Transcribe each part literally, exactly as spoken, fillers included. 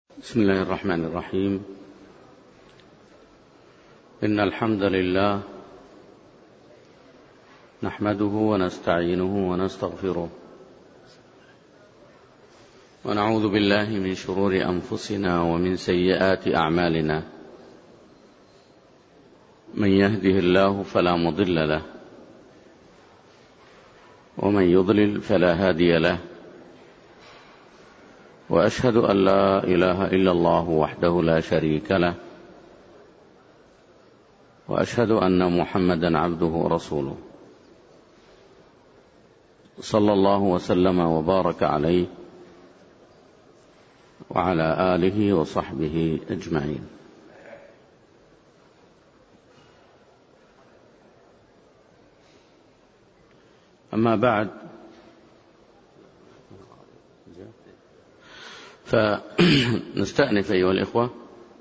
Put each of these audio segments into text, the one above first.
بسم الله الرحمن الرحيم. إن الحمد لله نحمده ونستعينه ونستغفره ونعوذ بالله من شرور أنفسنا ومن سيئات أعمالنا. من يهده الله فلا مضل له ومن يضلل فلا هادي له، وأشهد أن لا إله إلا الله وحده لا شريك له، وأشهد أن محمدا عبده ورسوله، صلى الله وسلم وبارك عليه وعلى آله وصحبه أجمعين. أما بعد، فنستأنف أيها الإخوة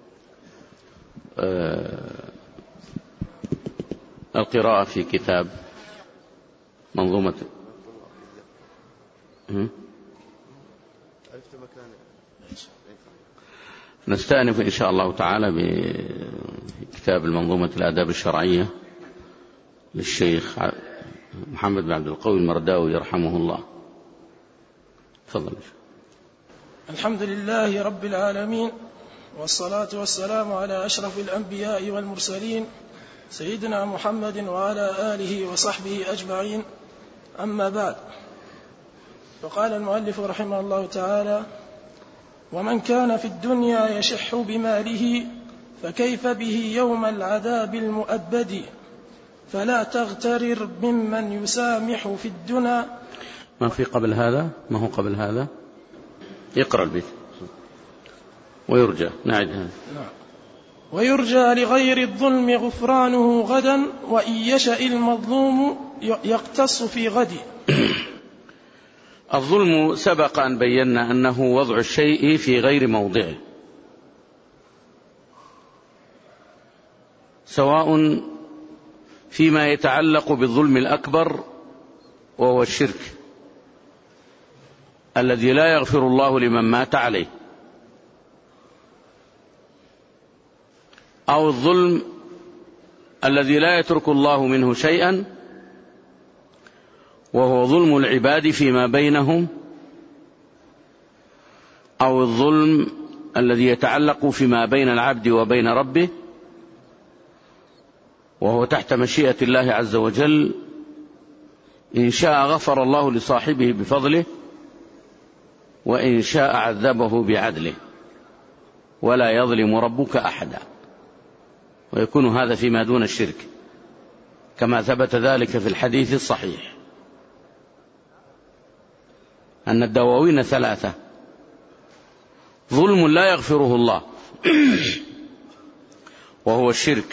القراءة في كتاب منظومة نستأنف إن شاء الله تعالى بكتاب المنظومة الآداب الشرعية للشيخ محمد بن عبد القوي المرداوي رحمه الله. تفضل. الحمد لله رب العالمين، والصلاة والسلام على أشرف الأنبياء والمرسلين سيدنا محمد وعلى آله وصحبه أجمعين. أما بعد، فقال المؤلف رحمه الله تعالى: ومن كان في الدنيا يشح بماله فكيف به يوم العذاب المؤبد، فلا تغترر ممن يسامح في الدنا. ما في قبل هذا؟ ما هو قبل هذا؟ يقرأ البيت. ويرجى نعد هذا. ويرجى لغير الظلم غفرانه غدا، وإن يشأ المظلوم يقتص في غد. الظلم سبق أن بينا أنه وضع الشيء في غير موضعه، سواء فيما يتعلق بالظلم الأكبر وهو الشرك الذي لا يغفر الله لمن مات عليه، أو الظلم الذي لا يترك الله منه شيئا وهو ظلم العباد فيما بينهم، أو الظلم الذي يتعلق فيما بين العبد وبين ربه وهو تحت مشيئة الله عز وجل. إن شاء غفر الله لصاحبه بفضله، وإن شاء عذبه بعدله، ولا يظلم ربك أحدا. ويكون هذا فيما دون الشرك، كما ثبت ذلك في الحديث الصحيح أن الدواوين ثلاثة: ظلم لا يغفره الله وهو الشرك،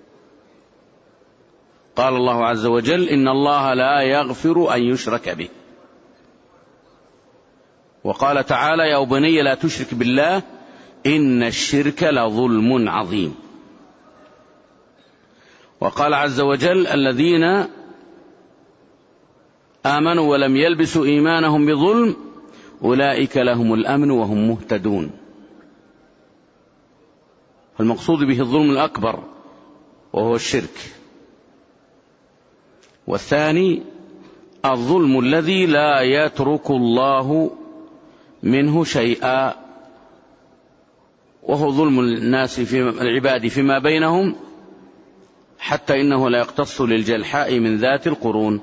قال الله عز وجل: إن الله لا يغفر أن يشرك به. وقال تعالى: يا بني لا تشرك بالله إن الشرك لظلم عظيم. وقال عز وجل: الذين آمنوا ولم يلبسوا إيمانهم بظلم أولئك لهم الأمن وهم مهتدون. المقصود به الظلم الأكبر وهو الشرك. والثاني الظلم الذي لا يترك الله منه شيئا، وهو ظلم الناس في العباد فيما بينهم، حتى إنه لا يقتص للجلحاء من ذات القرون.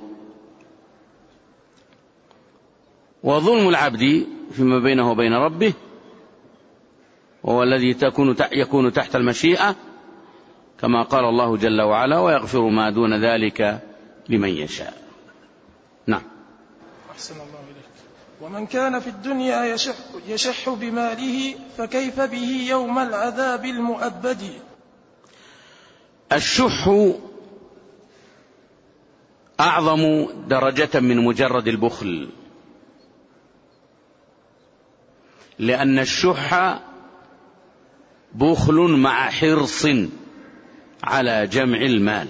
وظلم العبد فيما بينه وبين ربه وهو الذي تكون يكون تحت المشيئة، كما قال الله جل وعلا: ويغفر ما دون ذلك لمن يشاء. نعم. أحسن الله إليك. ومن كان في الدنيا يشح, يشح بماله فكيف به يوم العذاب المؤبد. الشح أعظم درجة من مجرد البخل، لأن الشح بخل مع حرص على جمع المال.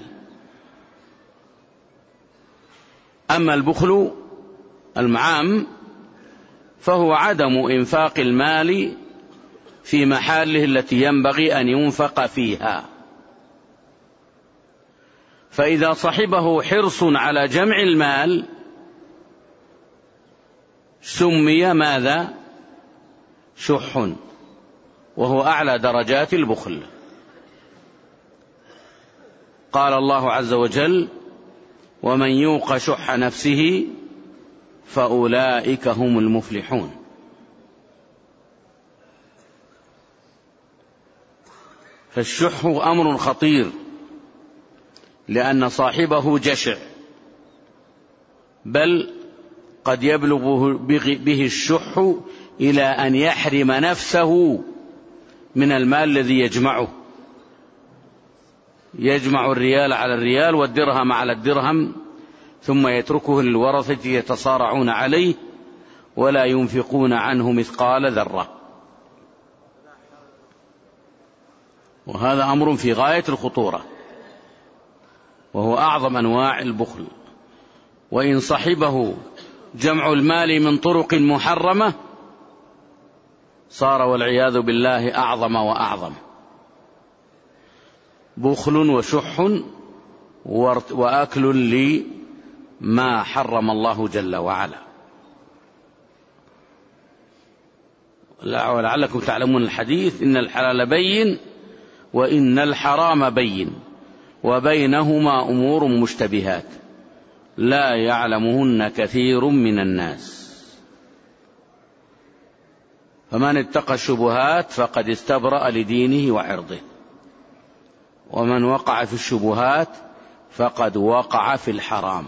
أما البخل المعام فهو عدم إنفاق المال في محاله التي ينبغي أن ينفق فيها. فإذا صحبه حرص على جمع المال سمي ماذا؟ شح، وهو أعلى درجات البخل. قال الله عز وجل: ومن يوق شح نفسه فأولئك هم المفلحون. فالشح أمر خطير، لأن صاحبه جشع، بل قد يبلغ به الشح إلى أن يحرم نفسه من المال الذي يجمعه، يجمع الريال على الريال والدرهم على الدرهم، ثم يتركه للورثة يتصارعون عليه ولا ينفقون عنه مثقال ذرة. وهذا أمر في غاية الخطورة، وهو أعظم أنواع البخل. وإن صحبه جمع المال من طرق محرمة صار والعياذ بالله أعظم وأعظم. بخل وشح وأكل لما حرم الله جل وعلا. ولعلكم تعلمون الحديث: إن الحلال بين وإن الحرام بين وبينهما أمور مشتبهات لا يعلمهن كثير من الناس. فمن اتقى الشبهات فقد استبرأ لدينه وعرضه، ومن وقع في الشبهات فقد وقع في الحرام.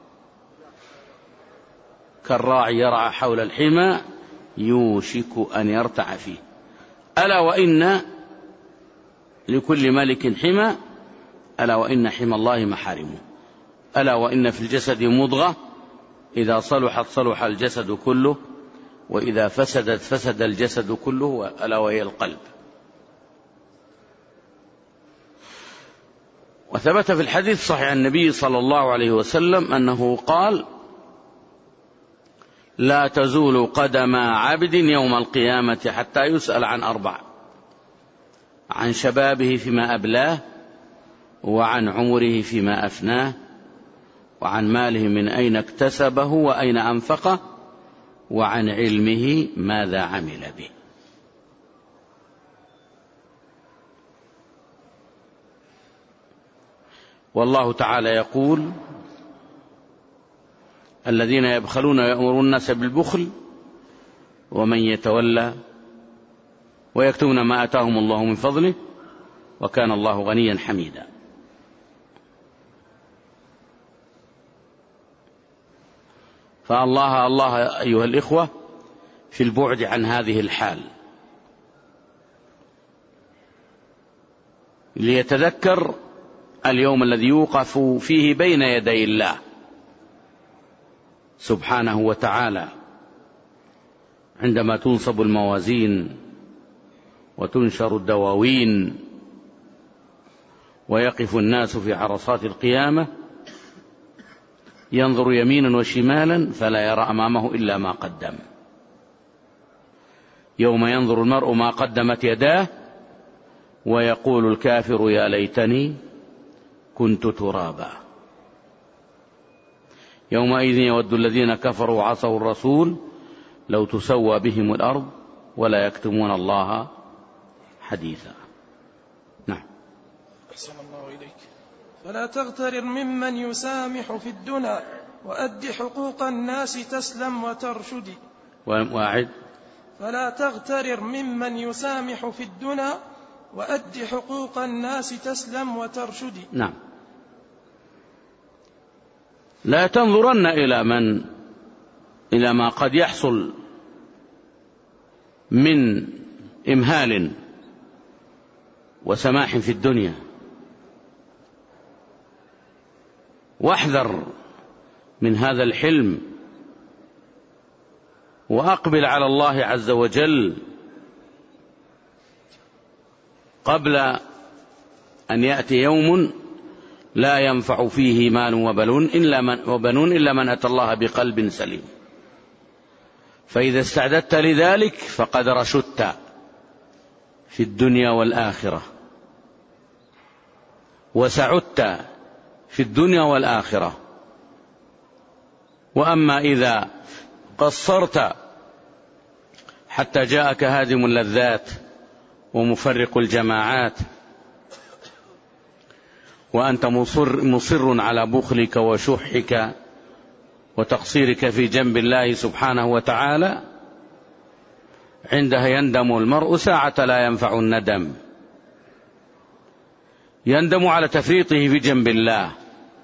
كالراعي يرعى حول الحمى يوشك أن يرتع فيه. ألا وإن لكل ملك حمى، ألا وإن حمى الله محارمه. ألا وإن في الجسد مضغة إذا صلحت صلح الجسد كله، وإذا فسدت فسد الجسد كله، ألا وهي القلب. وثبت في الحديث صحيح النبي صلى الله عليه وسلم أنه قال: لا تزول قدم عبد يوم القيامة حتى يسأل عن أربع: عن شبابه فيما أبلاه، وعن عمره فيما أفناه، وعن ماله من أين اكتسبه وأين أنفقه، وعن علمه ماذا عمل به. والله تعالى يقول: الذين يبخلون ويأمرون الناس بالبخل ومن يتولى ويكتمون ما آتاهم الله من فضله وكان الله غنيا حميدا. فالله الله أيها الإخوة في البعد عن هذه الحال، ليتذكر اليوم الذي يوقف فيه بين يدي الله سبحانه وتعالى، عندما تنصب الموازين وتنشر الدواوين ويقف الناس في عرصات القيامة ينظر يمينا وشمالا فلا يرى أمامه إلا ما قدم. يوم ينظر المرء ما قدمت يداه ويقول الكافر يا ليتني كنت ترابا. يومئذ يود الذين كفروا وعصوا الرسول لو تسوى بهم الأرض ولا يكتمون الله حديثا. نعم. أحسن الله إليك. فلا تغترر ممن يسامح في الدنيا وأد حقوق الناس تسلم وترشد. واعد. فلا تغترر ممن يسامح في الدنيا وأد حقوق الناس تسلم وترشد. نعم. لا تنظرن إلى من إلى ما قد يحصل من إمهال وسماح في الدنيا، واحذر من هذا الحلم وأقبل على الله عز وجل قبل أن يأتي يوم لا ينفع فيه مال وبنون إلا من, وبنون إلا من أتى الله بقلب سليم. فإذا استعددت لذلك فقد رشدت في الدنيا والآخرة، وسعدت في الدنيا والآخرة. وأما إذا قصرت حتى جاءك هادم اللذات ومفرق الجماعات وأنت مصر, مصر على بخلك وشحك وتقصيرك في جنب الله سبحانه وتعالى، عندها يندم المرء ساعة لا ينفع الندم. يندم على تفريطه في جنب الله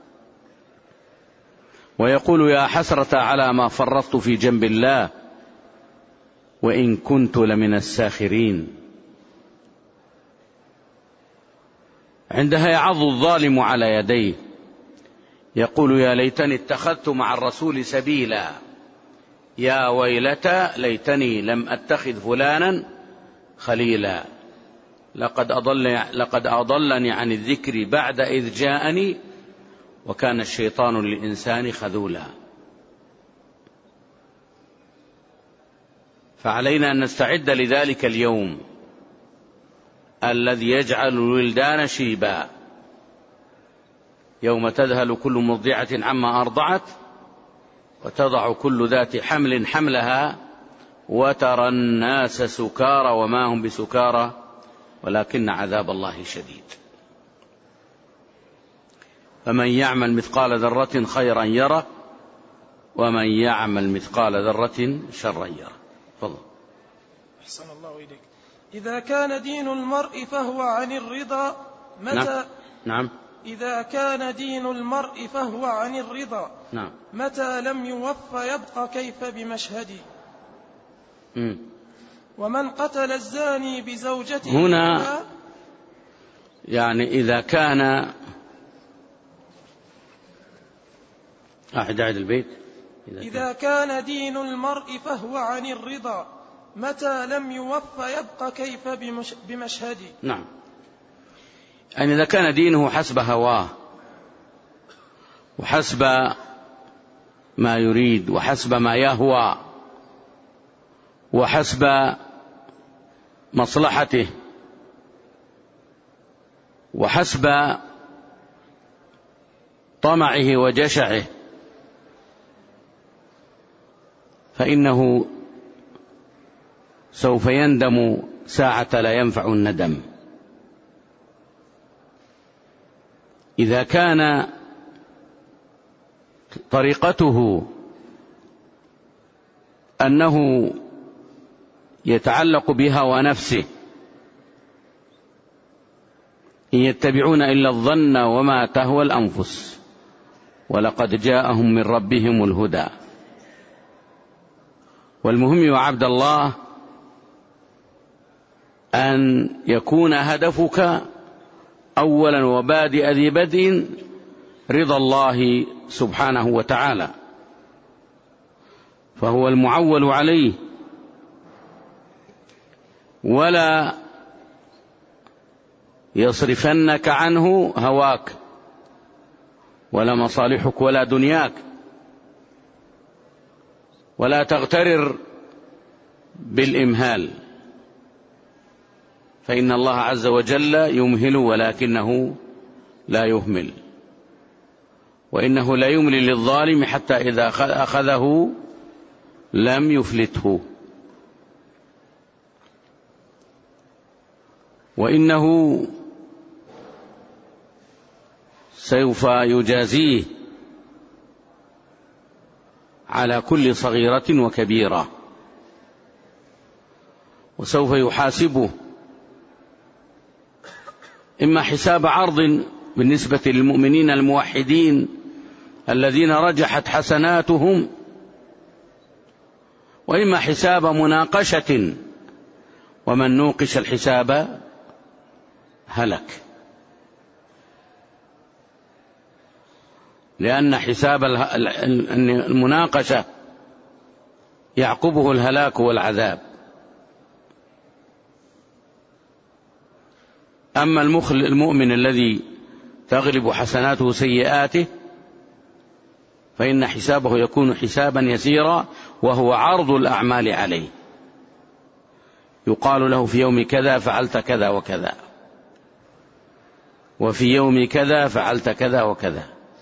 ويقول يا حسرة على ما فرطت في جنب الله وإن كنت لمن الساخرين. عندها يعض الظالم على يديه يقول يا ليتني اتخذت مع الرسول سبيلا، يا ويلتى ليتني لم أتخذ فلانا خليلا، لقد أضلني, لقد أضلني عن الذكر بعد إذ جاءني وكان الشيطان للإنسان خذولا. فعلينا أن نستعد لذلك اليوم الذي يجعل الولدان شيبا، يوم تذهل كل مرضعة عما أرضعت وتضع كل ذات حمل حملها وترى الناس سكارى وما هم بسكارى ولكن عذاب الله شديد. فمن يعمل مثقال ذرة خيرا يره ومن يعمل مثقال ذرة شرا يره. تفضل. أحسن الله إليك. إذا كان دين المرء فهو عن الرضا متى نعم. نعم. إذا كان دين المرء فهو عن الرضا نعم. متى لم يوف يبقى كيف بمشهدي. م. ومن قتل الزاني بزوجته هنا يعني إذا كان أعد أعد البيت إذا, إذا كان دين المرء فهو عن الرضا متى لم يوف يبقى كيف بمشهدي. نعم. يعني إذا كان دينه حسب هواه وحسب ما يريد وحسب ما يهوى وحسب مصلحته وحسب طمعه وجشعه فإنه سوف يندم ساعة لا ينفع الندم. إذا كان طريقته أنه يتعلق بهوى نفسه إن يتبعون إلا الظن وما تهوى الأنفس ولقد جاءهم من ربهم الهدى. والمهم يا عبد الله أن يكون هدفك أولا وبادئ ذي بدء رضا الله سبحانه وتعالى، فهو المعول عليه، ولا يصرفنك عنه هواك ولا مصالحك ولا دنياك، ولا تغترر بالإمهال، فإن الله عز وجل يمهل ولكنه لا يهمل، وإنه لا يملي للظالم حتى إذا أخذه لم يفلته، وإنه سوف يجازيه على كل صغيرة وكبيرة، وسوف يحاسبه إما حساب عرض بالنسبة للمؤمنين الموحدين الذين رجحت حسناتهم، وإما حساب مناقشة، ومن نوقش الحساب هلك، لأن حساب المناقشة يعقبه الهلاك والعذاب. أما المؤمن الذي تغلب حسناته سيئاته فإن حسابه يكون حسابا يسيرا، وهو عرض الأعمال عليه، يقال له في يوم كذا فعلت كذا وكذا، وفي يوم كذا فعلت كذا وكذا،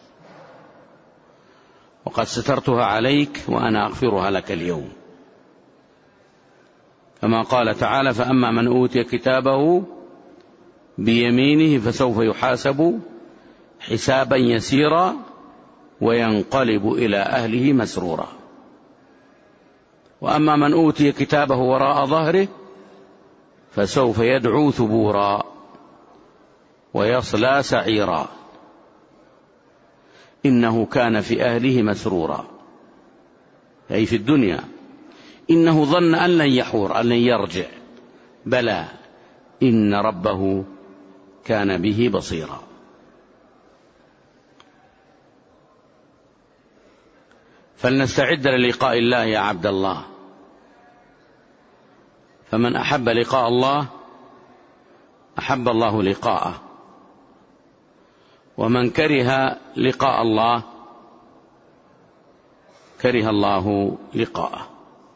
وقد سترتها عليك وأنا أغفرها لك اليوم، كما قال تعالى: فأما من أوتي كتابه بيمينه فسوف يحاسب حسابا يسيرا وينقلب إلى أهله مسرورا، وأما من أوتي كتابه وراء ظهره فسوف يدعو ثبورا ويصلى سعيرا إنه كان في أهله مسرورا، أي في الدنيا، إنه ظن أن لن يحور، أن لن يرجع، بلى إن ربه كان به بصيرا. فلنستعد للقاء الله يا عبد الله، فمن أحب لقاء الله أحب الله لقاءه، ومن كره لقاء الله كره الله لقاءه.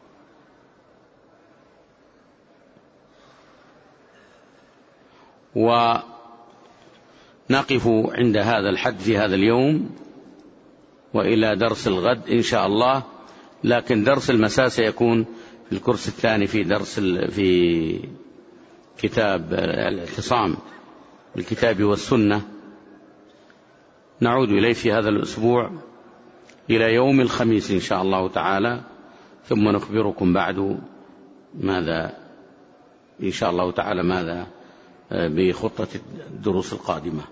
ونقف عند هذا الحد في هذا اليوم، وإلى درس الغد إن شاء الله، لكن درس المساء سيكون في الكورس الثاني في درس في كتاب الاعتصام بالكتاب والسنة، نعود إليه في هذا الأسبوع إلى يوم الخميس إن شاء الله تعالى، ثم نخبركم بعد ماذا إن شاء الله تعالى ماذا بخطة الدروس القادمة.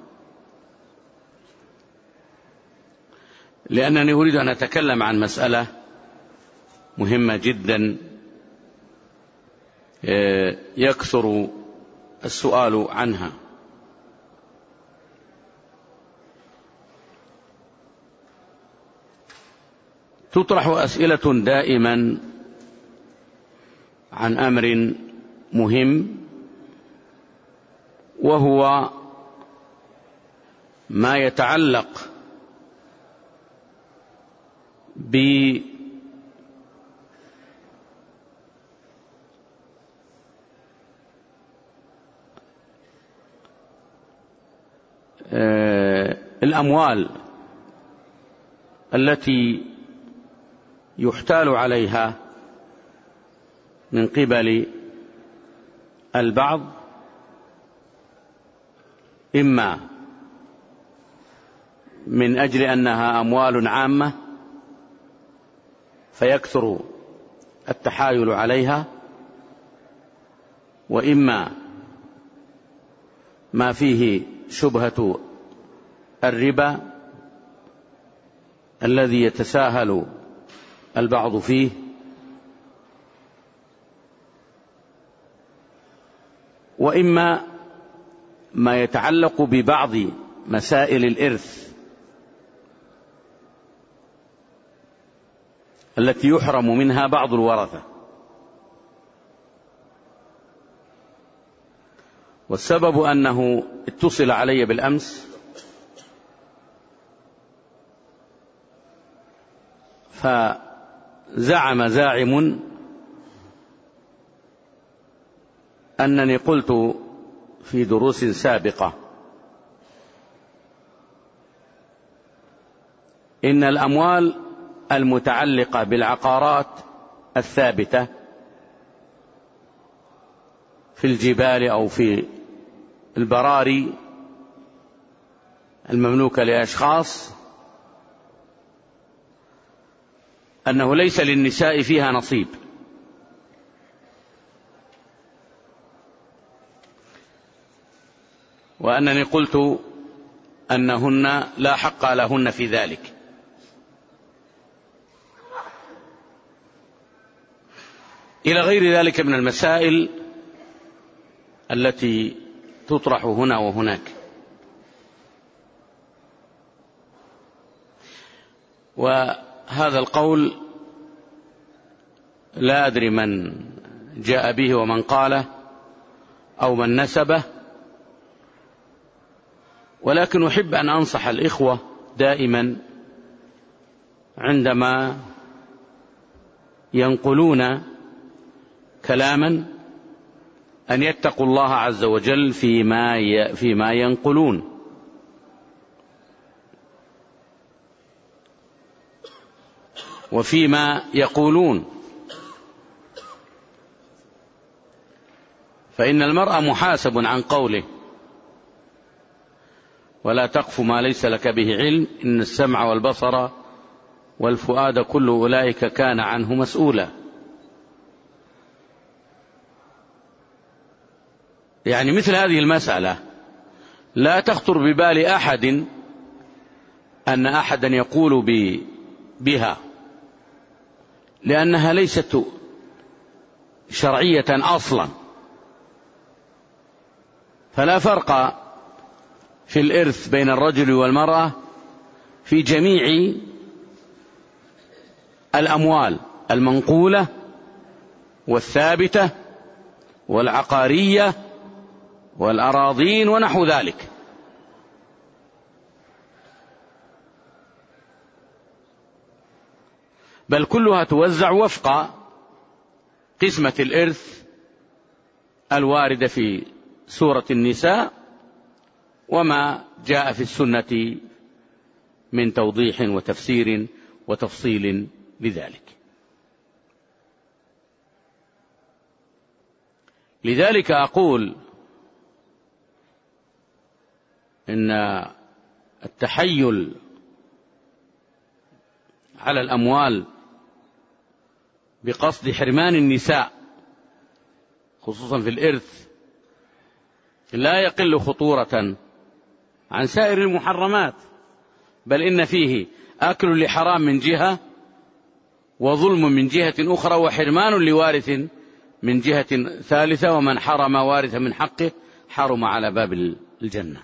لأنني أريد أن أتكلم عن مسألة مهمة جدا يكثر السؤال عنها، تطرح أسئلة دائما عن أمر مهم، وهو ما يتعلق ب الأموال التي يحتال عليها من قبل البعض، إما من أجل أنها أموال عامة فيكثر التحايل عليها، وإما ما فيه شبهة الربا الذي يتساهل البعض فيه، وإما ما يتعلق ببعض مسائل الإرث التي يحرم منها بعض الورثة. والسبب أنه اتصل علي بالأمس فزعم زاعم أنني قلت في دروس سابقة إن الأموال المتعلقة بالعقارات الثابتة في الجبال أو في البراري المملوكة لأشخاص أنه ليس للنساء فيها نصيب، وأنني قلت أنهن لا حق لهن في ذلك. إلى غير ذلك من المسائل التي تطرح هنا وهناك. وهذا القول لا أدري من جاء به ومن قاله أو من نسبه، ولكن أحب أن أنصح الإخوة دائما عندما ينقلون كلاما أن يتقوا الله عز وجل فيما فيما ينقلون. وفيما يقولون، فإن المرء محاسب عن قوله. ولا تقف ما ليس لك به علم، إن السمع والبصر والفؤاد كل أولئك كان عنه مسؤولا. يعني مثل هذه المسألة لا تخطر ببال أحد أن أحدا يقول بها، لأنها ليست شرعية أصلا. فلا فرق في الإرث بين الرجل والمرأة في جميع الأموال المنقولة والثابتة والعقارية والأراضين ونحو ذلك. بل كلها توزع وفق قسمة الإرث الواردة في سورة النساء وما جاء في السنة من توضيح وتفسير وتفصيل لذلك. لذلك أقول إن التحيل على الأموال بقصد حرمان النساء خصوصا في الإرث لا يقل خطورة عن سائر المحرمات، بل إن فيه أكل لحرام من جهة، وظلم من جهة أخرى، وحرمان لوارث من جهة ثالثة، ومن حرم وارث من حقه حرم على باب الجنة.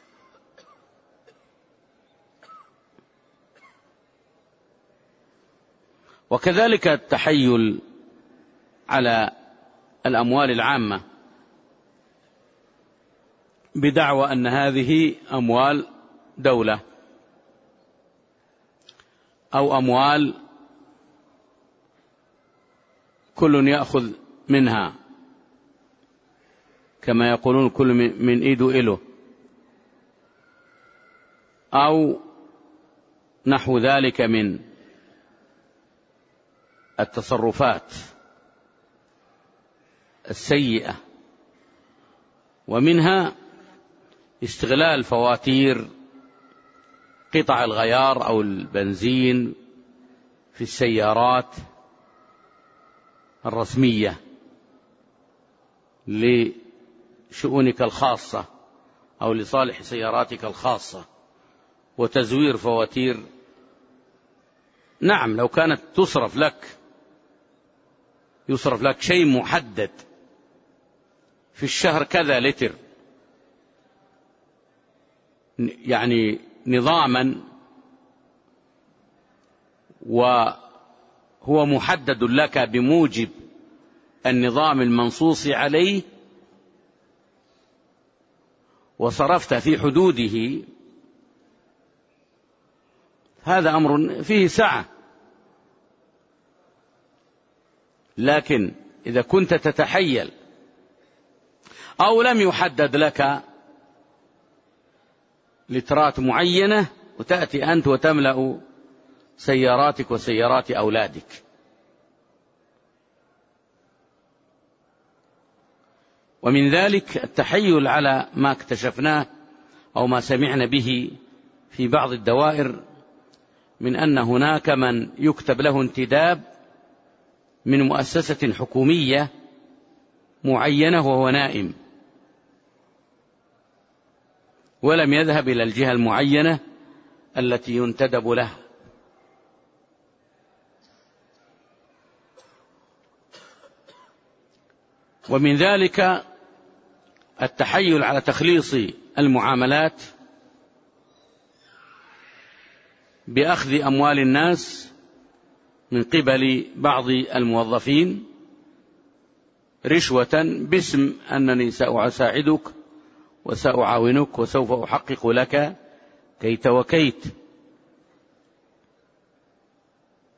وكذلك التحيل على الأموال العامة بدعوى أن هذه أموال دولة أو أموال كل يأخذ منها، كما يقولون كل من إيده إله، أو نحو ذلك من التصرفات السيئة. ومنها استغلال فواتير قطع الغيار أو البنزين في السيارات الرسمية لشؤونك الخاصة أو لصالح سياراتك الخاصة، وتزوير فواتير. نعم، لو كانت تصرف لك يصرف لك شيء محدد في الشهر كذا لتر، يعني نظاما وهو محدد لك بموجب النظام المنصوص عليه، وصرفت في حدوده، هذا أمر فيه سعة. لكن إذا كنت تتحيل أو لم يحدد لك لترات معينة وتأتي أنت وتملأ سياراتك وسيارات أولادك، ومن ذلك التحيل على ما اكتشفناه أو ما سمعنا به في بعض الدوائر من أن هناك من يكتب له انتداب من مؤسسة حكومية معينة وهو نائم، ولم يذهب إلى الجهة المعينة التي ينتدب له. ومن ذلك التحيل على تخليص المعاملات بأخذ أموال الناس من قبل بعض الموظفين رشوة باسم أنني سأساعدك وسأعاونك وسوف أحقق لك كيت وكيت.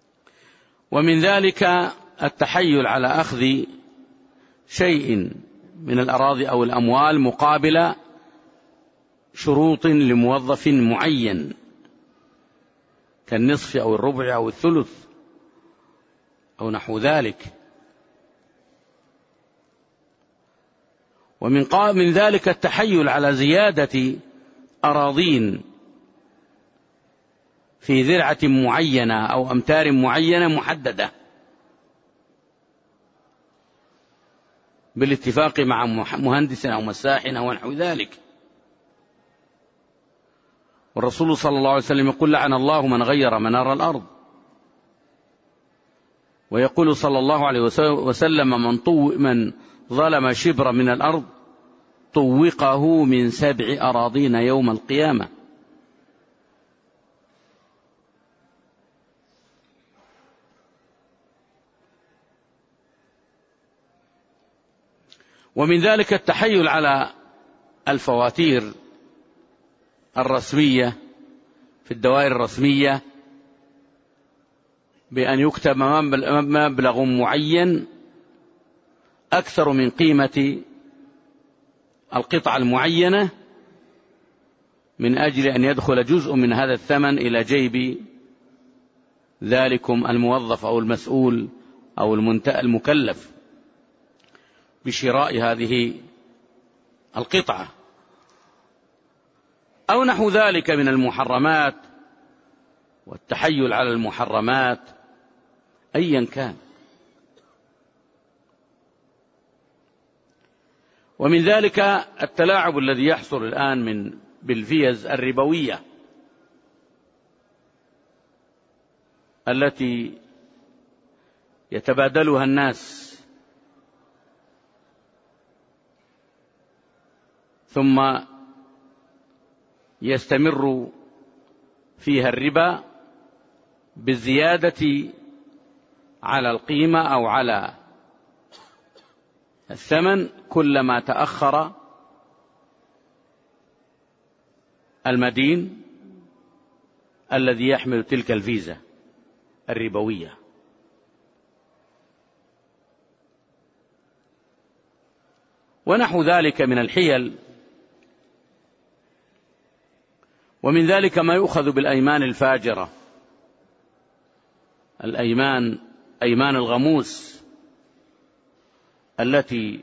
ومن ذلك التحيل على أخذ شيء من الأراضي أو الأموال مقابل شروط لموظف معين كالنصف أو الربع أو الثلث أو نحو ذلك. ومن من ذلك التحيل على زيادة أراضين في ذرعة معينة أو أمتار معينة محددة بالاتفاق مع مهندس أو مساح أو نحو ذلك. والرسول صلى الله عليه وسلم يقول لعن الله من غير منار الأرض، ويقول صلى الله عليه وسلم من, طو من ظلم شبر من الأرض طوقه من سبع أراضين يوم القيامة. ومن ذلك التحيل على الفواتير الرسمية في الدوائر الرسمية بأن يكتب مبلغ معين أكثر من قيمة القطعة المعينة من أجل أن يدخل جزء من هذا الثمن إلى جيب ذلكم الموظف أو المسؤول أو المكلف بشراء هذه القطعة أو نحو ذلك من المحرمات والتحيل على المحرمات أيا كان. ومن ذلك التلاعب الذي يحصل الآن من بالفيز الربوية التي يتبادلها الناس ثم يستمر فيها الربا بالزيادة على القيمة أو على الثمن كلما تأخر المدين الذي يحمل تلك الفيزا الربوية. ونحو ذلك من الحيل. ومن ذلك ما يؤخذ بالأيمان الفاجرة، الأيمان أيمان الغموس التي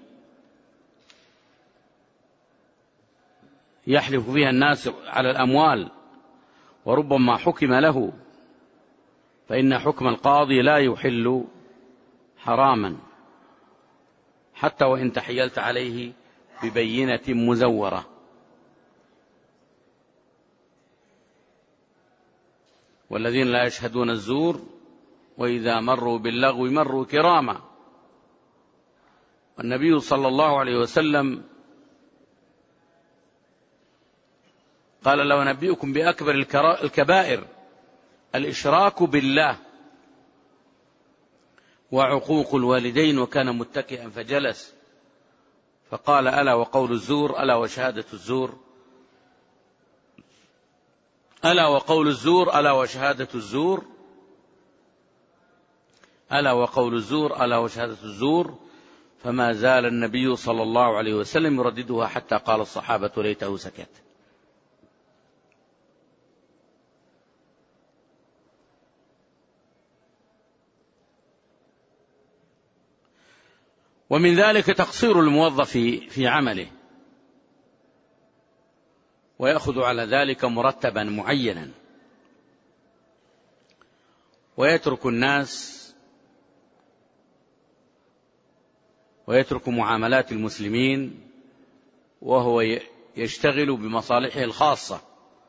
يحلف فيها الناس على الأموال وربما حكم له، فإن حكم القاضي لا يحل حراما حتى وإن تحيلت عليه ببينة مزورة. والذين لا يشهدون الزور وإذا مروا باللغو مروا كراما. والنبي صلى الله عليه وسلم قال لو نبئكم بأكبر الكبائر الإشراك بالله وعقوق الوالدين، وكان متكئا فجلس فقال ألا وقول الزور ألا وشهادة الزور ألا وقول الزور ألا وشهادة الزور ألا وقول الزور ألا وشهادة الزور، فما زال النبي صلى الله عليه وسلم يرددها حتى قال الصحابة ليته سكت. ومن ذلك تقصير الموظف في عمله ويأخذ على ذلك مرتبا معينا ويترك الناس ويترك معاملات المسلمين وهو يشتغل بمصالحه الخاصة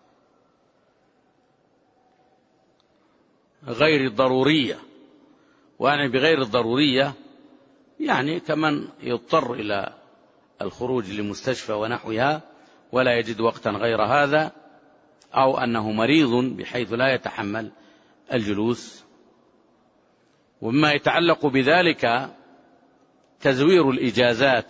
غير الضرورية. وأعني بغير الضرورية يعني كمن يضطر إلى الخروج لمستشفى ونحوها ولا يجد وقتا غير هذا، أو أنه مريض بحيث لا يتحمل الجلوس. ومما يتعلق بذلك تزوير الإجازات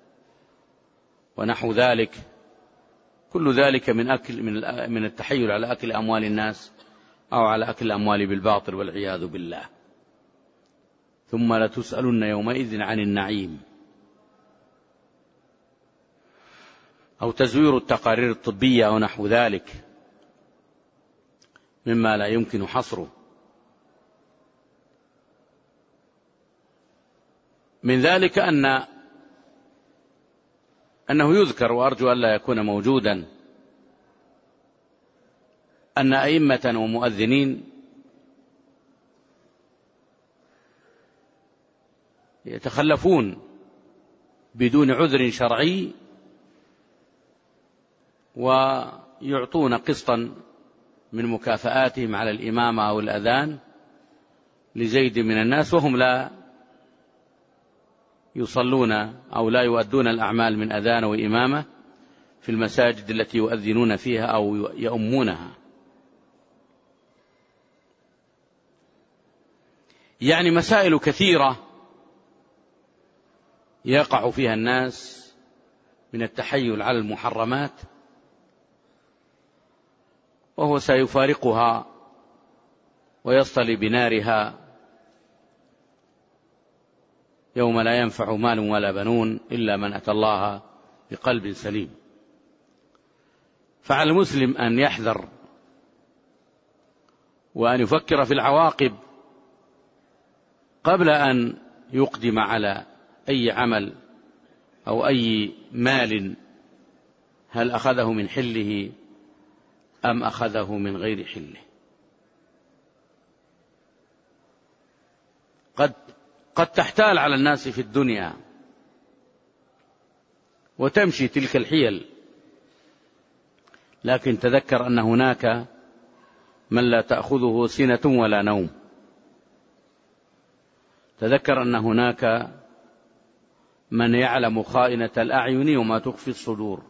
ونحو ذلك، كل ذلك من أكل من من التحيل على أكل أموال الناس أو على أكل الأموال بالباطل والعياذ بالله. ثم لتسألن يومئذ عن النعيم. أو تزوير التقارير الطبية أو نحو ذلك مما لا يمكن حصره. من ذلك أن أنه يذكر، وأرجو ألا يكون موجودا، أن أئمة ومؤذنين يتخلفون بدون عذر شرعي ويعطون قسطا من مكافآتهم على الإمامة أو الأذان لزيد من الناس، وهم لا يصلون أو لا يؤدون الأعمال من أذان وإمامة في المساجد التي يؤذنون فيها أو يؤمونها. يعني مسائل كثيرة يقع فيها الناس من التحيل على المحرمات، وهو سيفارقها ويصطلي بنارها يوم لا ينفع مال ولا بنون إلا من أتى الله بقلب سليم. فعلى المسلم أن يحذر وأن يفكر في العواقب قبل أن يقدم على أي عمل أو أي مال، هل أخذه من حله أم أخذه من غير حله. قد قد تحتال على الناس في الدنيا وتمشي تلك الحيل، لكن تذكر أن هناك من لا تأخذه سنة ولا نوم. تذكر أن هناك من يعلم خائنة الأعين وما تخفي الصدور.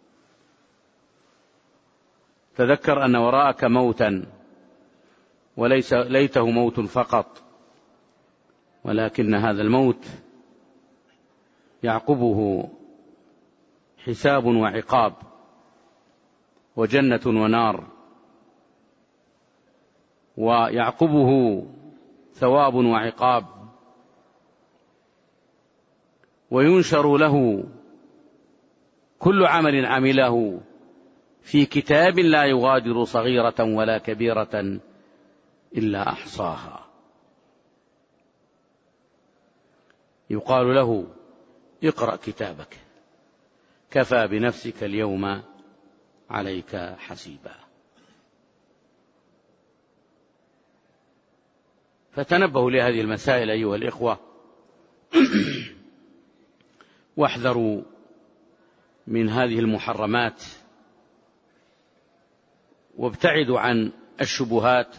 تذكر أن وراءك موتا وليس ليته موت فقط، ولكن هذا الموت يعقبه حساب وعقاب وجنة ونار، ويعقبه ثواب وعقاب، وينشر له كل عمل عمله في كتاب لا يغادر صغيرة ولا كبيرة إلا أحصاها. يقال له: اقرأ كتابك كفى بنفسك اليوم عليك حسيبا. فتنبهوا لهذه المسائل أيها الإخوة، واحذروا من هذه المحرمات، وابتعدوا عن الشبهات،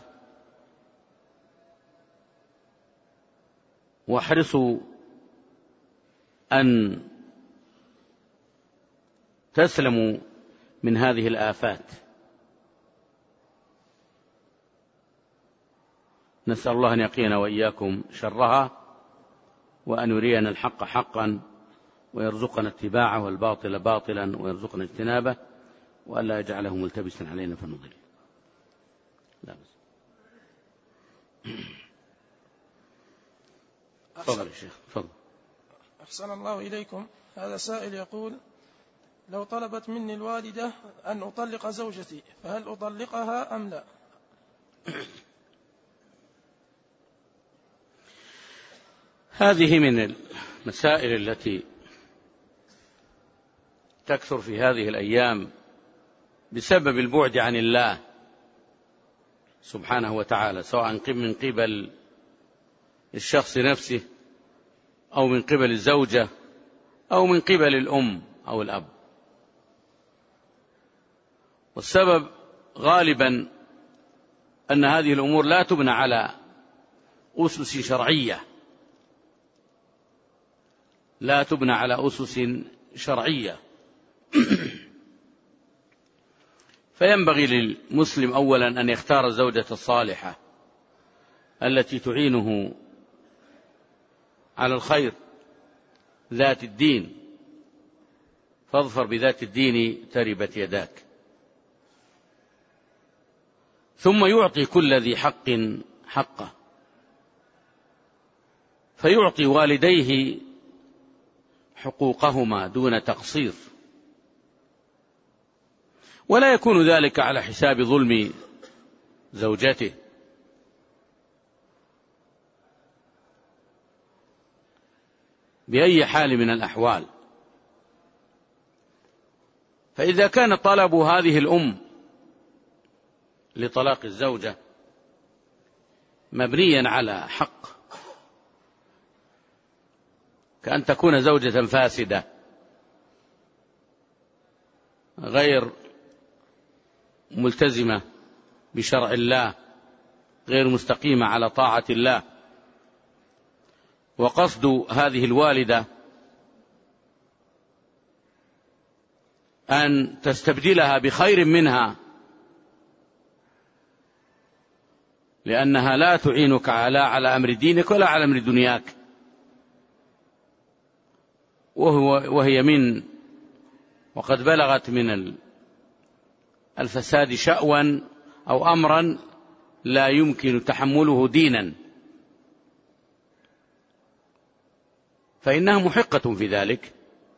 واحرصوا أن تسلموا من هذه الآفات. نسأل الله أن يقينا وإياكم شرها، وأن يرينا الحق حقا ويرزقنا اتباعه والباطل باطلا ويرزقنا اجتنابه، وألا يجعله ملتبسا علينا فنضل. لا بس. تفضل يا شيخ، تفضل. أحسن الله إليكم. هذا سائل يقول: لو طلبت مني الوالدة أن أطلق زوجتي فهل أطلقها أم لا؟ هذه من المسائل التي تكثر في هذه الأيام بسبب البعد عن الله سبحانه وتعالى، سواء من قبل الشخص نفسه أو من قبل الزوجة أو من قبل الأم أو الأب. والسبب غالبا أن هذه الأمور لا تبنى على أسس شرعية، لا تبنى على أسس شرعية. فينبغي للمسلم أولا أن يختار الزوجة الصالحة التي تعينه على الخير ذات الدين، فاظفر بذات الدين تربت يداك. ثم يعطي كل ذي حق حقه، فيعطي والديه حقوقهما دون تقصير، ولا يكون ذلك على حساب ظلم زوجته، بأي حال من الأحوال. فإذا كان طلب هذه الأم لطلاق الزوجة مبنيا على حق، كأن تكون زوجة فاسدة غير ملتزمة بشرع الله، غير مستقيمة على طاعة الله، وقصد هذه الوالدة أن تستبدلها بخير منها لأنها لا تعينك على على أمر دينك ولا على أمر دنياك، وهو وهي من وقد بلغت من الفساد شأوا أو أمرا لا يمكن تحمله دينا، فإنها محقة في ذلك.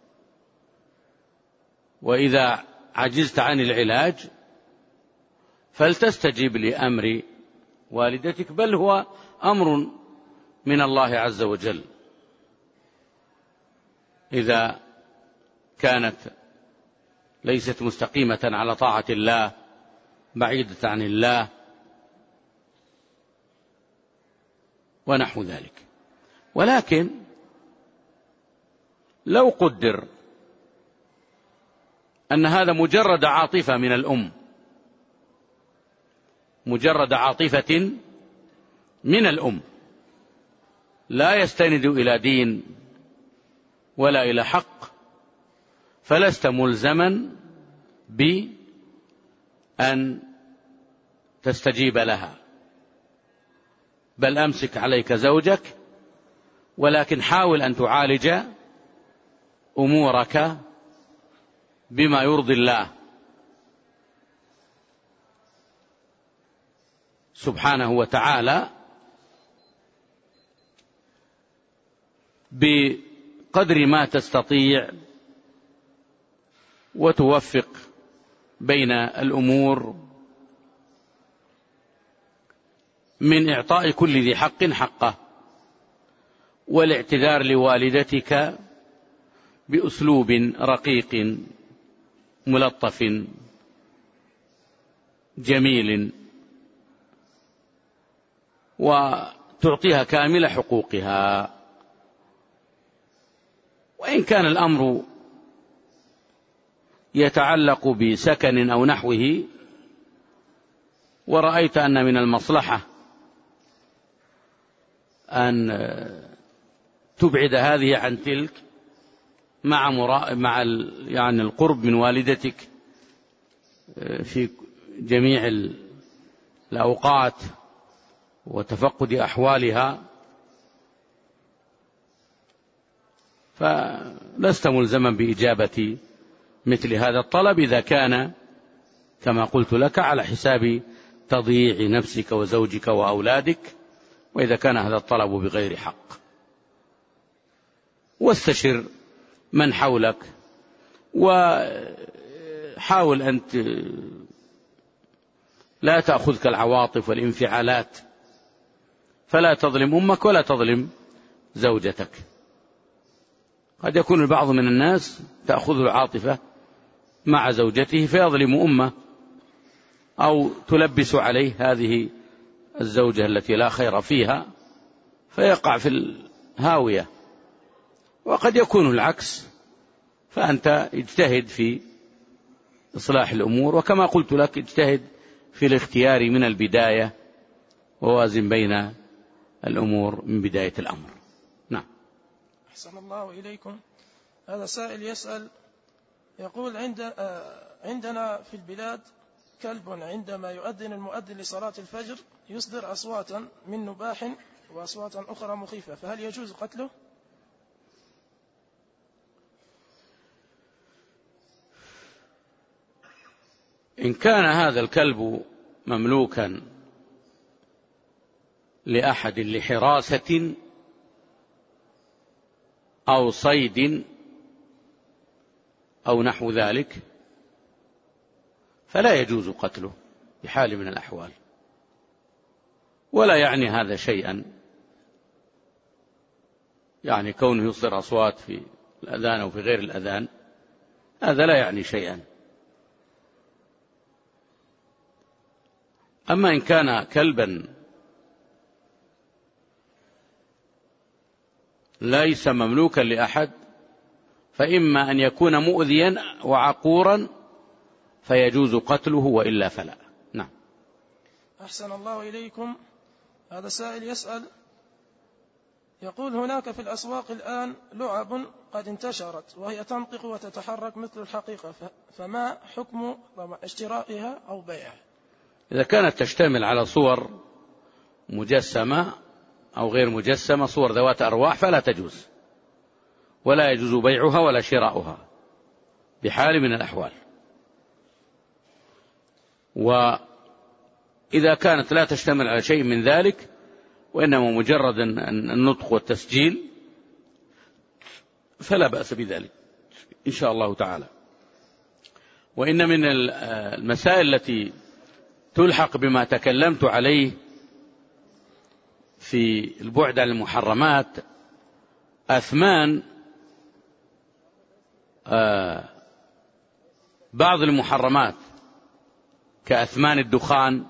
وإذا عجزت عن العلاج فلتستجب لأمر والدتك، بل هو أمر من الله عز وجل. إذا كانت ليست مستقيمة على طاعة الله، بعيدة عن الله ونحو ذلك. ولكن لو قدر أن هذا مجرد عاطفة من الأم، مجرد عاطفة من الأم، لا يستند إلى دين ولا إلى حق، فلست ملزما بأن تستجيب لها، بل أمسك عليك زوجك، ولكن حاول أن تعالج أمورك بما يرضي الله سبحانه وتعالى بقدر ما تستطيع، وتوفق بين الأمور من إعطاء كل ذي حق حقه، والاعتذار لوالدتك بأسلوب رقيق ملطف جميل، وتعطيها كامل حقوقها. وإن كان الأمر يتعلق بسكن أو نحوه، ورأيت أن من المصلحة أن تبعد هذه عن تلك مع مرا... مع ال... يعني القرب من والدتك في جميع الأوقات وتفقد أحوالها، فلست ملزما بإجابة مثل هذا الطلب إذا كان كما قلت لك على حساب تضييع نفسك وزوجك وأولادك، وإذا كان هذا الطلب بغير حق. واستشر من حولك، وحاول أن لا تأخذك العواطف والانفعالات، فلا تظلم أمك ولا تظلم زوجتك. قد يكون البعض من الناس تأخذ العاطفة مع زوجته فيظلم أمه، أو تلبس عليه هذه الزوجة التي لا خير فيها فيقع في الهاوية. وقد يكون العكس، فأنت اجتهد في إصلاح الأمور، وكما قلت لك اجتهد في الاختيار من البداية، ووازن بين الأمور من بداية الأمر. نعم. أحسن الله إليكم. هذا سائل يسأل يقول عند عندنا في البلاد كلب عندما يؤذن المؤذن لصلاة الفجر يصدر أصواتا من نباح وأصواتا أخرى مخيفة، فهل يجوز قتله؟ إن كان هذا الكلب مملوكا لأحد لحراسة أو صيد أو نحو ذلك، فلا يجوز قتله بحال من الأحوال. ولا يعني هذا شيئا، يعني كونه يصدر أصوات في الأذان أو في غير الأذان، هذا لا يعني شيئا. أما إن كان كلبا ليس مملوكا لأحد، فإما أن يكون مؤذيا وعقورا فيجوز قتله، وإلا فلا. نعم. أحسن الله إليكم. هذا سائل يسأل يقول: هناك في الأسواق الآن لعب قد انتشرت وهي تنطق وتتحرك مثل الحقيقة، فما حكم اشترائها أو بيعها؟ إذا كانت تشتمل على صور مجسمة أو غير مجسمة، صور ذوات أرواح، فلا تجوز، ولا يجوز بيعها ولا شراؤها بحال من الأحوال. وإذا كانت لا تشتمل على شيء من ذلك، وإنما مجرد النطق والتسجيل، فلا بأس بذلك إن شاء الله تعالى. وإن من المسائل التي تلحق بما تكلمت عليه في البعد عن المحرمات أثمان بعض المحرمات كأثمان الدخان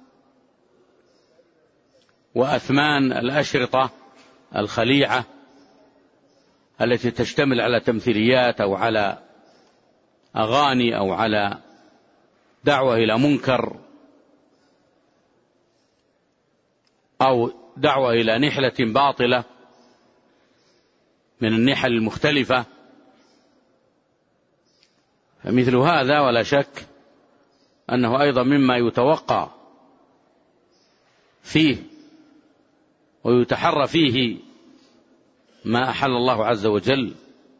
وأثمان الأشرطة الخليعة التي تشتمل على تمثيليات أو على أغاني أو على دعوة إلى منكر أو دعوة إلى نحلة باطلة من النحل المختلفة. فمثل هذا ولا شك أنه أيضا مما يتوقع فيه ويتحرى فيه ما أحل الله عز وجل،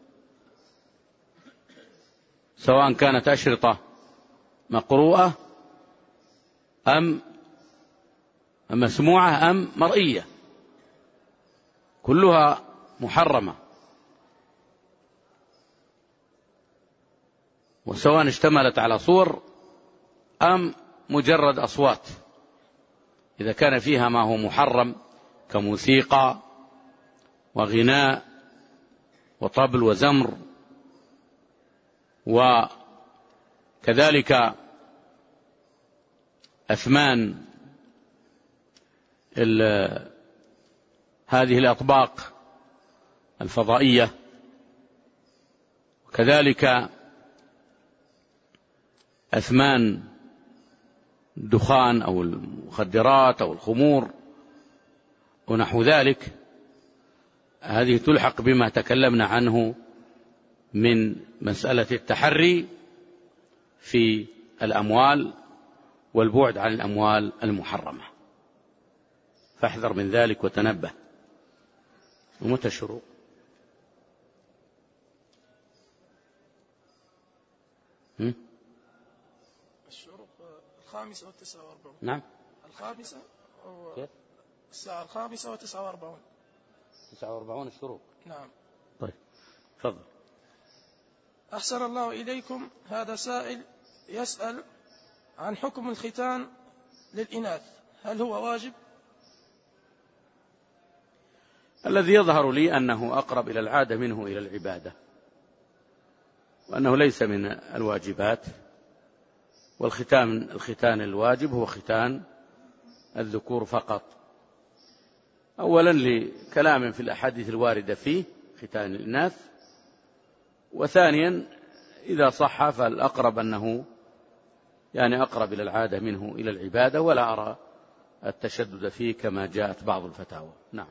سواء كانت أشرطة مقروءة أم مسموعة أم مرئية، كلها محرمة، وسواء اشتملت على صور أم مجرد أصوات. إذا كان فيها ما هو محرم كموسيقى وغناء وطبل وزمر، وكذلك أثمان هذه الأطباق الفضائية، وكذلك أثمان الدخان أو المخدرات أو الخمور ونحو ذلك، هذه تلحق بما تكلمنا عنه من مسألة التحري في الأموال والبعد عن الأموال المحرمة، فاحذر من ذلك وتنبه. ومتى الشروق؟ الشروق الخامسة والتسعة واربعون. نعم، الخامسة الساعة الخامسة وتسعة واربعون. تسعة واربعون الشروق. نعم. طيب، تفضل. أحسن الله إليكم. هذا سائل يسأل عن حكم الختان للإناث، هل هو واجب؟ الذي يظهر لي أنه أقرب إلى العادة منه إلى العبادة، وأنه ليس من الواجبات. والختان الختان الواجب هو ختان الذكور فقط، أولا لكلام في الأحاديث الواردة فيه ختان الإناث، وثانيا إذا صح فالأقرب أنه يعني أقرب إلى العادة منه إلى العبادة، ولا أرى التشدد فيه كما جاءت بعض الفتاوى. نعم.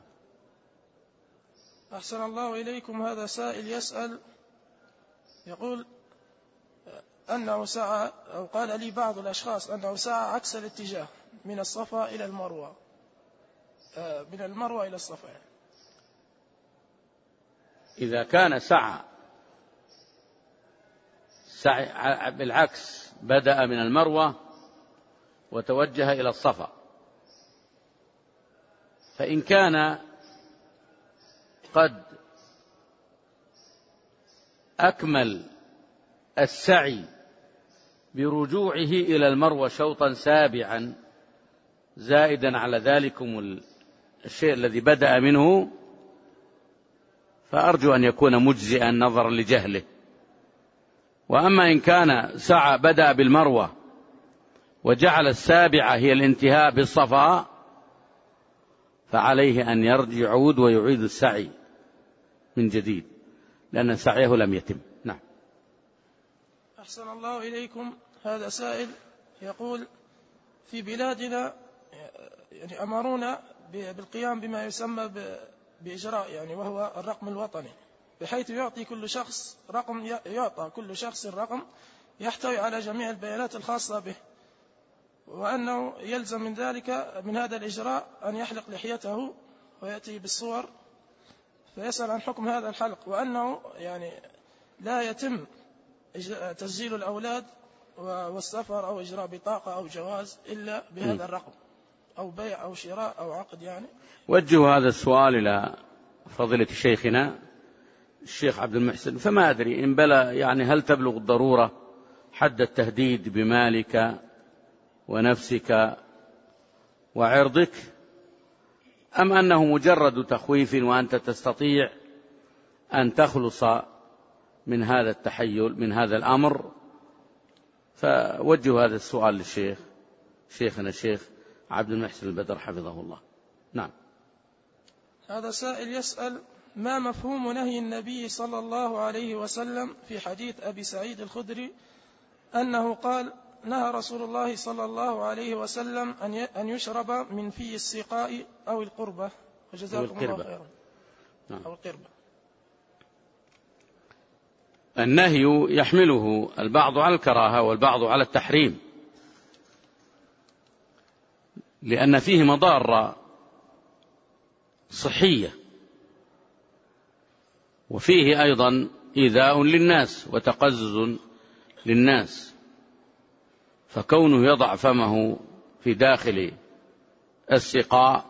أحسن الله إليكم. هذا سائل يسأل يقول أنه سعى أو قال لي بعض الأشخاص أنه سعى عكس الاتجاه من الصفا إلى المروة، من المروة إلى الصفا. إذا كان سعى سعي بالعكس، بدأ من المروة وتوجه إلى الصفا، فإن كان قد أكمل السعي برجوعه إلى المروة شوطا سابعا زائدا على ذلكم الشيء الذي بدأ منه، فأرجو أن يكون مجزئا نظرا لجهله. وأما إن كان سعى بدأ بالمروة وجعل السابعة هي الانتهاء بالصفا، فعليه أن يرجع يعود ويعيد السعي من جديد، لأن سعيه لم يتم. نعم. أحسن الله إليكم. هذا سائل يقول: في بلادنا يعني أمرونا بالقيام بما يسمى بإجراء يعني وهو الرقم الوطني، بحيث يعطي كل شخص رقم يعطى كل شخص رقم يحتوي على جميع البيانات الخاصة به، وأنه يلزم من ذلك من هذا الإجراء أن يحلق لحيته ويأتي بالصور فيسأل عن حكم هذا الحلق، وأنه يعني لا يتم تسجيل الأولاد والسفر أو إجراء بطاقة أو جواز إلا بهذا الرقم، أو بيع أو شراء أو عقد. يعني وجهوا هذا السؤال إلى فضيلة شيخنا الشيخ عبد المحسن، فما أدري إن بلى يعني هل تبلغ الضرورة حد التهديد بمالك ونفسك وعرضك، أم أنه مجرد تخويف وأنت تستطيع أن تخلص من هذا التحيل من هذا الأمر. فوجهوا هذا السؤال للشيخ شيخنا الشيخ عبد المحسن البدر حفظه الله. نعم. هذا سائل يسأل: ما مفهوم نهي النبي صلى الله عليه وسلم في حديث أبي سعيد الخدري أنه قال: نهى رسول الله صلى الله عليه وسلم أن يشرب من في السقاء أو القربة، وجزاكم الله خيرا. نعم. أو القربة. النهي يحمله البعض على الكراهة والبعض على التحريم، لأن فيه مضار صحية، وفيه أيضا إيذاء للناس وتقزز للناس، فكونه يضع فمه في داخل السقاء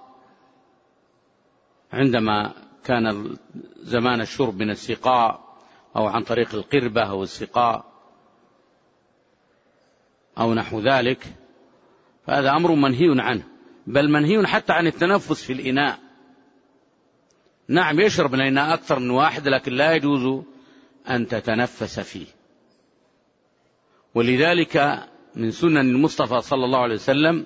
عندما كان زمان الشرب من السقاء أو عن طريق القربة أو السقاء أو نحو ذلك، فهذا أمر منهي عنه، بل منهي حتى عن التنفس في الإناء. نعم يشرب من الإناء أكثر من واحد، لكن لا يجوز أن تتنفس فيه. ولذلك من سنن المصطفى صلى الله عليه وسلم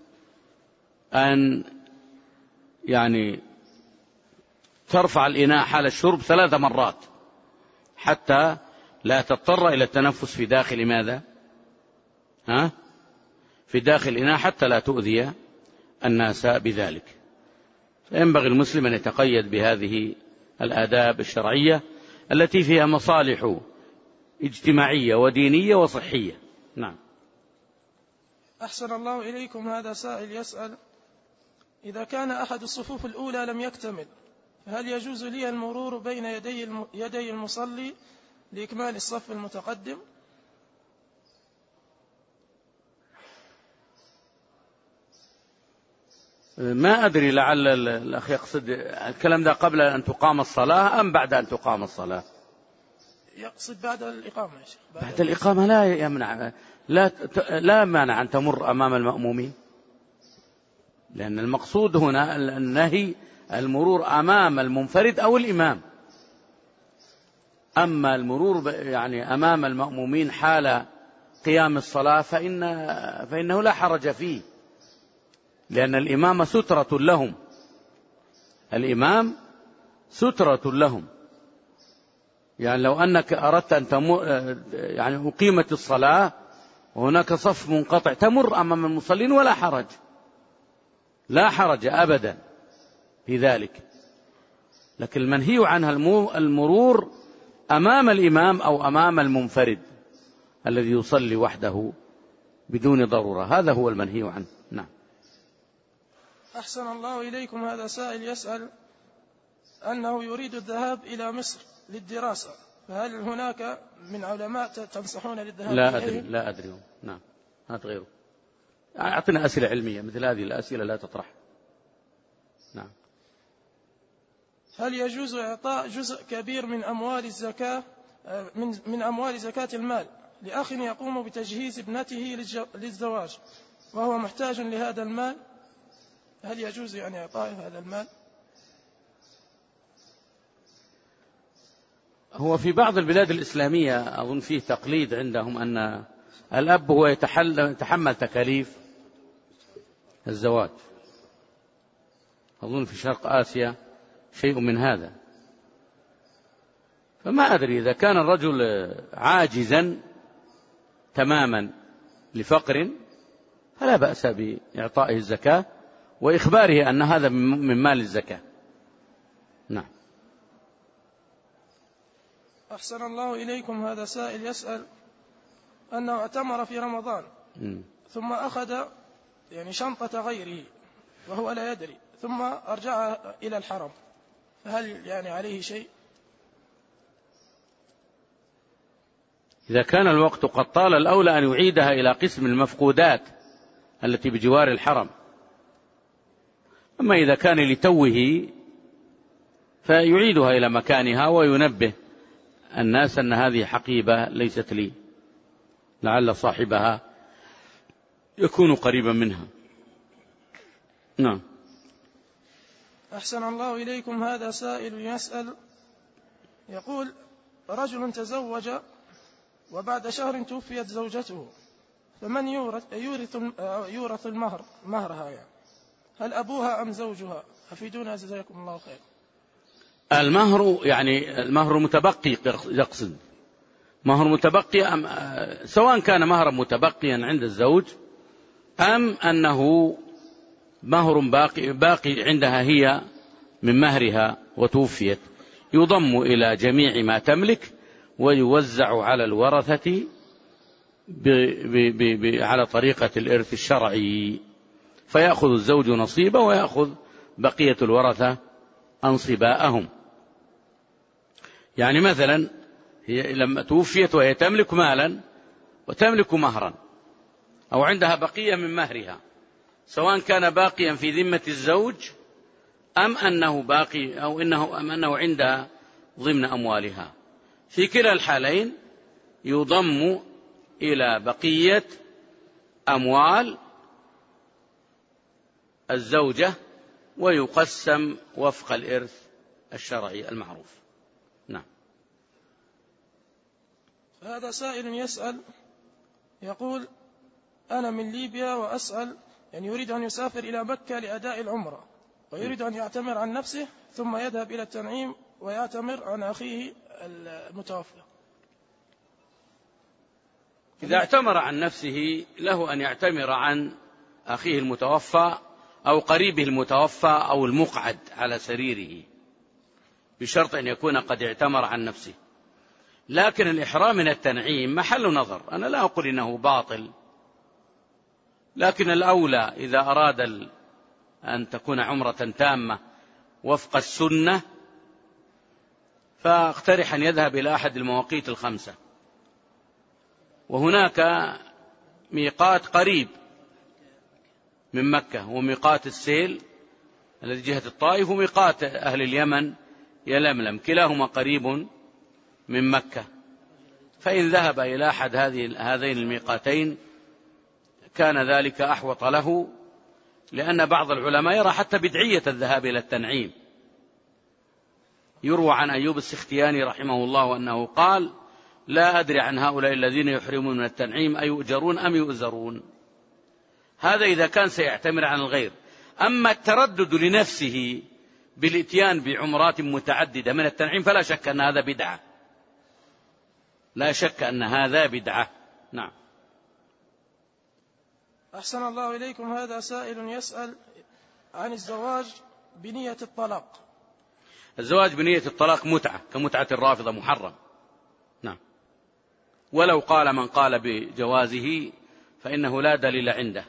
أن يعني ترفع الإناء حال الشرب ثلاث مرات حتى لا تضطر إلى التنفس في داخل ماذا؟ ها؟ في داخل الإناء، حتى لا تؤذي الناس بذلك. فينبغي المسلم أن يتقيد بهذه الآداب الشرعية التي فيها مصالح اجتماعية ودينية وصحية. نعم. أحسن الله إليكم. هذا سائل يسأل: إذا كان أحد الصفوف الأولى لم يكتمل، هل يجوز لي المرور بين يدي يدي المصلي لإكمال الصف المتقدم؟ ما أدري، لعل الأخ يقصد الكلام ده قبل أن تقام الصلاة أم بعد أن تقام الصلاة؟ يقصد بعد الإقامة يا شيخ. بعد, بعد الإقامة لا يمنع، لا لا مانع أن تمر أمام المأمومين، لأن المقصود هنا النهي المرور أمام المنفرد أو الإمام. أما المرور يعني أمام المأمومين حال قيام الصلاة فإن فإنه لا حرج فيه، لأن الإمام سترة لهم، الإمام سترة لهم. يعني لو أنك أردت أن تمر يعني أقيمت الصلاة وهناك صف منقطع تمر أمام المصلين ولا حرج، لا حرج أبدا في ذلك. لكن المنهي عنها المرور أمام الإمام أو أمام المنفرد الذي يصلي وحده بدون ضرورة، هذا هو المنهي عنه. نعم. أحسن الله إليكم. هذا سائل يسأل أنه يريد الذهاب إلى مصر للدراسة، فهل هناك من علماء تنصحون للذهاب؟ لا أدري لا أدري. نعم. هات غيره. أعطنا أسئلة علمية، مثل هذه الأسئلة لا تطرح. نعم. هل يجوز إعطاء جزء كبير من أموال الزكاة من من أموال زكاة المال لأخ يقوم بتجهيز ابنته للزواج وهو محتاج لهذا المال، هل يجوز أن يعطيه هذا المال؟ هو في بعض البلاد الإسلامية أظن فيه تقليد عندهم أن الأب هو يتحمل تكاليف الزواج، أظن في شرق آسيا شيء من هذا. فما أدري إذا كان الرجل عاجزا تماما لفقر فلا بأس بإعطائه الزكاة وإخباره أن هذا من مال الزكاة. نعم. أحسن الله إليكم. هذا سائل يسأل أنه اعتمر في رمضان م. ثم أخذ يعني شنطة غيره وهو لا يدري ثم أرجع إلى الحرم، فهل يعني عليه شيء؟ إذا كان الوقت قد طال الأولى أن يعيدها إلى قسم المفقودات التي بجوار الحرم. أما إذا كان لتوه فيعيدها إلى مكانها وينبه الناس أن هذه حقيبة ليست لي، لعل صاحبها يكون قريبا منها. نعم. أحسن الله إليكم. هذا سائل يسأل يقول رجل تزوج وبعد شهر توفيت زوجته، فمن يورث يورث يورث المهر مهرها يعني، هل أبوها أم زوجها؟ أفيدونا جزاكم الله خير. المهر يعني المهر متبقي، يقصد مهر متبقي أم سواء كان مهرا متبقيا عند الزوج أم أنه مهر باقي, باقي عندها هي من مهرها وتوفيت، يضم إلى جميع ما تملك ويوزع على الورثة ب ب ب ب على طريقة الإرث الشرعي، فيأخذ الزوج نصيبه ويأخذ بقية الورثة أنصباءهم. يعني مثلا هي لما توفيت وهي تملك مالا وتملك مهرا أو عندها بقية من مهرها، سواء كان باقيا في ذمة الزوج أم أنه باقي أو إنه أم أنه عندها ضمن أموالها، في كلا الحالين يضم إلى بقية أموال الزوجة ويقسم وفق الإرث الشرعي المعروف. نعم. هذا سائل يسأل يقول أنا من ليبيا وأسأل يعني يريد أن يسافر إلى مكة لأداء العمرة ويريد أن يعتمر عن نفسه ثم يذهب إلى التنعيم ويعتمر عن أخيه المتوفى. إذا اعتمر عن نفسه له أن يعتمر عن أخيه المتوفى أو قريبه المتوفى أو المقعد على سريره، بشرط أن يكون قد اعتمر عن نفسه. لكن الإحرام من التنعيم محل نظر، أنا لا أقول إنه باطل، لكن الأولى إذا أراد أن تكون عمرة تامة وفق السنة فاقترح أن يذهب إلى أحد المواقيت الخمسة، وهناك ميقات قريب من مكة وميقات السيل الذي جهة الطائف وميقات أهل اليمن يلملم، كلاهما قريب من مكة، فإن ذهب إلى أحد هذين الميقاتين كان ذلك أحوط له، لأن بعض العلماء يرى حتى بدعية الذهاب إلى التنعيم. يروى عن أيوب السختياني رحمه الله أنه قال لا أدري عن هؤلاء الذين يحرمون من التنعيم أيؤجرون أم يؤزرون. هذا إذا كان سيعتمر عن الغير. أما التردد لنفسه بالإتيان بعمرات متعددة من التنعيم فلا شك أن هذا بدعة، لا شك أن هذا بدعة. نعم. أحسن الله إليكم. هذا سائل يسأل عن الزواج بنية الطلاق. الزواج بنية الطلاق متعة كمتعة الرافضة محرم. نعم. ولو قال من قال بجوازه فإنه لا دليل عنده،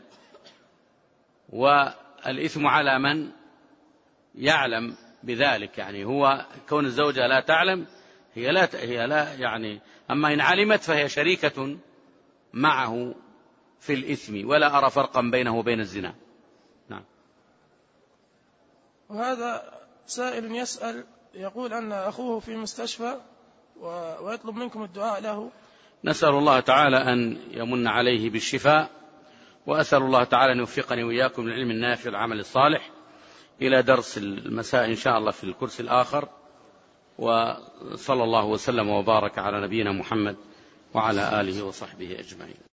والإثم على من يعلم بذلك، يعني هو كون الزوجة لا تعلم هي لا هي لا يعني، أما إن علمت فهي شريكة معه في الإثم، ولا أرى فرقا بينه وبين الزنا. نعم. وهذا سائل يسأل يقول أن أخوه في مستشفى ويطلب منكم الدعاء له، نسأل الله تعالى أن يمن عليه بالشفاء، وأسأل الله تعالى أن يوفقني وإياكم للعلم النافع والعمل الصالح. إلى درس المساء إن شاء الله في الكرسي الآخر، وصلى الله وسلم وبارك على نبينا محمد وعلى آله وصحبه أجمعين.